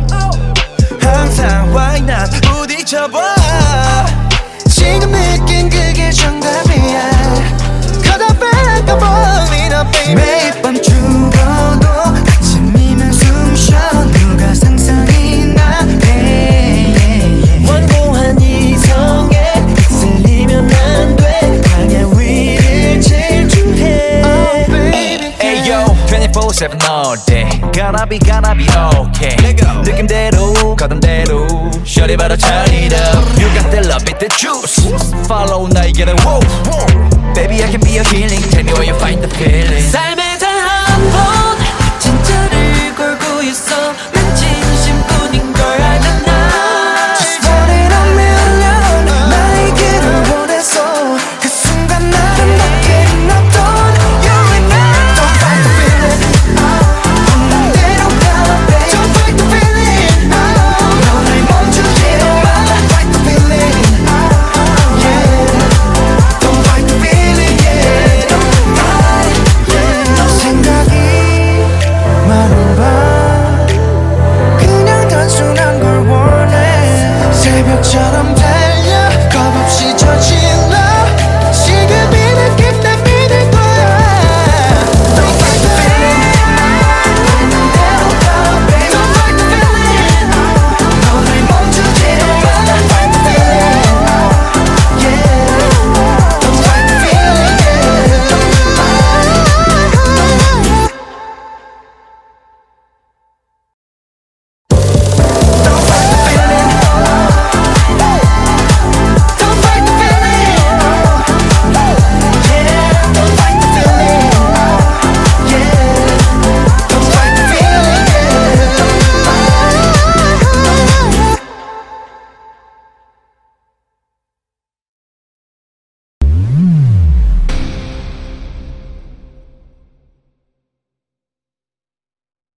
항상 why not 부딪혀봐. 지금 느낀 그게 정답이야. Cause I feel like I'm falling up baby. 매일 밤 죽어도 아침이면 숨쉬어. 누가 상상이 나 완고한 이성에 쓸리면 안 돼. 강한 위를 질주해. Oh baby Ayo 24/7 all day Gotta be okay 느낌대로 가던대로 Shorty better turn it up You got the love, it the juice Follow 나에게는 wow Baby I can be your healing Tell me where you find the feeling